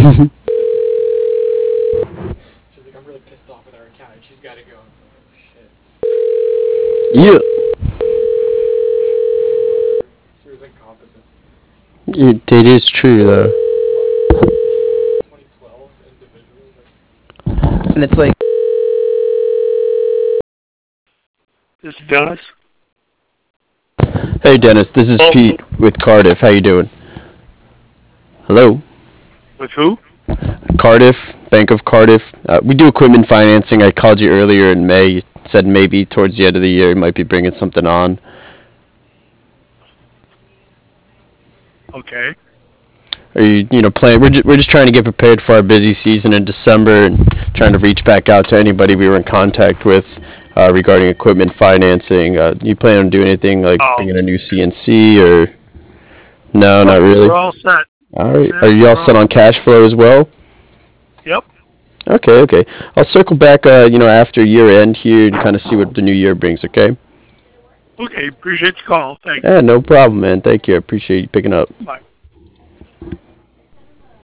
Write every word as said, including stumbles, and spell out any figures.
She's like, I'm really pissed off with our account, and she's got to go. It's like, oh shit. Yeah. She was incompetent. It, it is true though. twenty twelve individuals. Like, And it's like, This is Dennis. hey Dennis, this is Pete with Cardiff. How you doing? Hello, With who? Cardiff, Bank of Cardiff. Uh, we do equipment financing. I called you earlier in May. You said maybe towards the end of the year you might be bringing something on. Okay. Are you, you know, playing? We're just, we're just trying to get prepared for our busy season in December and trying to reach back out to anybody we were in contact with uh, regarding equipment financing. Uh, you plan on doing anything like Oh. bringing a new C N C or no, not really. We're all set. All right. Yeah, Are you all we're set all- on cash flow as well? Yep. Okay, okay. I'll circle back, uh, you know, after year end here and kind of see what the new year brings. Okay. Okay. Appreciate the call. Thanks. Yeah, no problem, man. Thank you. I appreciate you picking up. Bye.